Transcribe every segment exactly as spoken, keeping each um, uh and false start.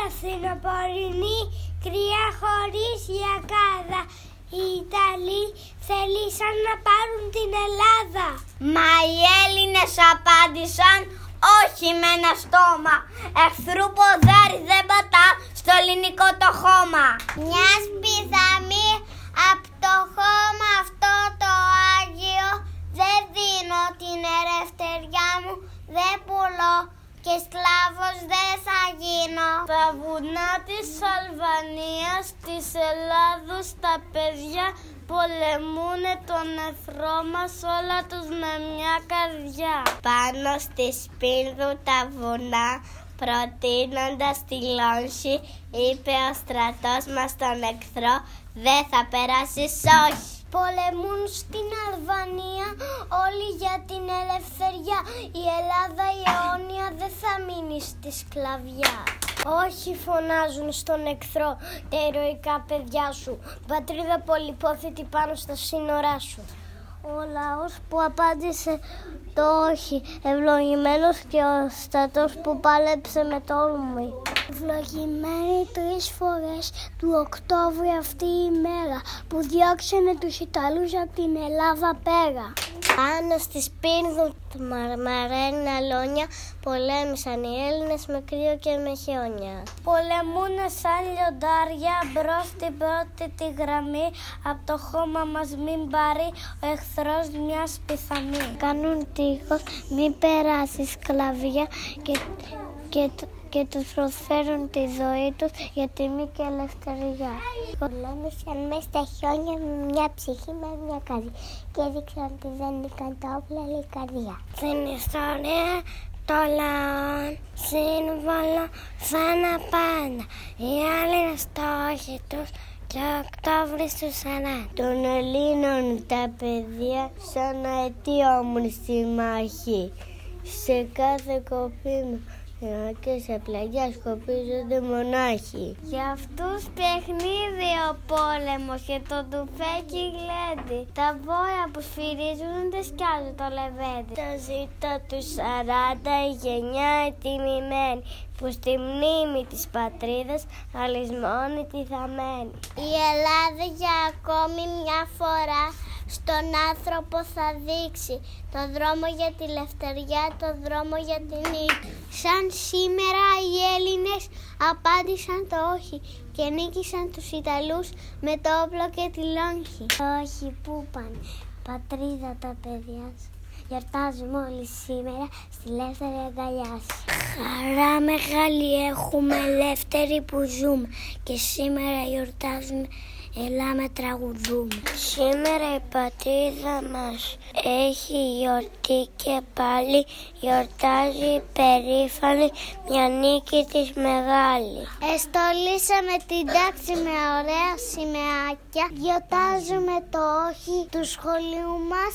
φθινοπορεινή κρύα χωρίς γιακάδα. Οι Ιταλοί θέλησαν να πάρουν την Ελλάδα. Μα οι Έλληνες απάντησαν όχι με ένα στόμα. Εχθρού ποδάρι δεν πατά στο ελληνικό το χώμα. Μια σπιθαμή απ' το χώμα αυτό το Άγιο. Δεν δίνω την ερευτεριά μου, δεν πουλώ και σκλάβος δεν θα γίνω. Τα βουνά της Αλβανίας, της Ελλάδος, τα παιδιά πολεμούνε τον εχθρό μας όλα τους με μια καρδιά. Πάνω στη Σπύρδου τα βουνά, προτείνοντας τη Λόνση, είπε ο στρατός μας τον εχθρό, δεν θα περάσεις όχι. Πολεμούν στην Αλβανία όλοι για την ελευθεριά. Η Ελλάδα η αιώνια δεν θα μείνει στη σκλαβιά. Όχι, φωνάζουν στον εχθρό τα ηρωικά παιδιά σου. Πατρίδα πολυπόθητη πάνω στα σύνορά σου. Ο λαός που απάντησε το όχι, ευλογημένος και ο στρατός που πάλεψε με τόλμη. Ευλογημένοι τρεις φορές του Οκτώβρη αυτή η μέρα που διώξανε τους Ιταλούς από την Ελλάδα πέρα. Πάνω στη Σπύρδου του μαρμαρένα λόνια πολέμησαν οι Έλληνες με κρύο και με χιόνια. Πολεμούνε σαν λιοντάρια μπρος στην πρώτη τη γραμμή. Απ' το χώμα μας μην πάρει ο εχθρός μια σπιθαμή. Κάνουν τείχος μην περάσει σκλαβιά και, και, και τους προσφέρουν τη ζωή τους για τιμή και ελευθερία. Πολέμησαν μες στα χιόνια με μια ψυχή, με μια καρδιά και έδειξαν ότι δεν ήταν τα όπλα, αλλά η καρδιά. Στην ιστορία των λαών σύμβολο σαν πάντα. Οι άλλοι στο όχι τους και ο Οκτώβρης του σαράντα. Των Ελλήνων τα παιδιά σαν αιτιόμουν στη μάχη. Σε κάθε κοπήμα και σε πλαγιά σκοπίζονται μονάχοι. Για αυτούς παιχνίδι ο πόλεμος και το τουφέκι γλέντι. Τα βόια που σφυρίζουν δεν σκιάζουν το λεβέντι. Τα ζήτα του σαράντα η γενιά ετοιμημένη που στη μνήμη της πατρίδας αλυσμόνη τη θα μένει. Η Ελλάδα για ακόμη μια φορά στον άνθρωπο θα δείξει το δρόμο για τη ελευθεριά, το δρόμο για την νίκη. Σαν σήμερα οι Έλληνες απάντησαν το όχι και νίκησαν τους Ιταλούς με το όπλο και τη λόγχη. Όχι που πάνε, πατρίδα τα παιδιά σου. Γιορτάζουμε όλοι σήμερα στη ελεύθερη αγκαλιά σου. Χαρά μεγάλη έχουμε ελεύθεροι που ζούμε και σήμερα γιορτάζουμε, έλα με τραγουδούμε. Σήμερα η πατρίδα μας έχει γιορτή και πάλι γιορτάζει περήφανη μια νίκη της μεγάλη. Εστολίσαμε την τάξη με ωραία σημαίακια, γιορτάζουμε το όχι του σχολείου μας.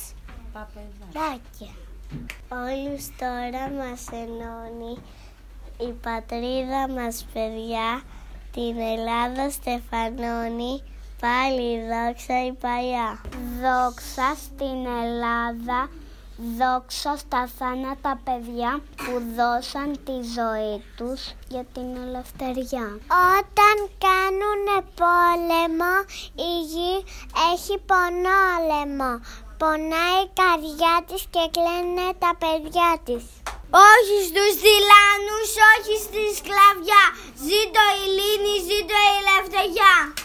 Παπεδάκια. Όλους τώρα μας ενώνει η πατρίδα μας παιδιά, την Ελλάδα στεφανώνει, πάλι δόξα η παλιά. Δόξα στην Ελλάδα, δόξα στα θάνατα παιδιά που δώσαν τη ζωή τους για την ελευθεριά. Όταν κάνουνε πόλεμο, η γη έχει πονόλεμο. Πονάει η καρδιά της και κλαίνε τα παιδιά της. Όχι στους τυλάννους, όχι στη σκλαβιά. Ζήτω η Ελλήνη, ζήτω η ελευθεριά.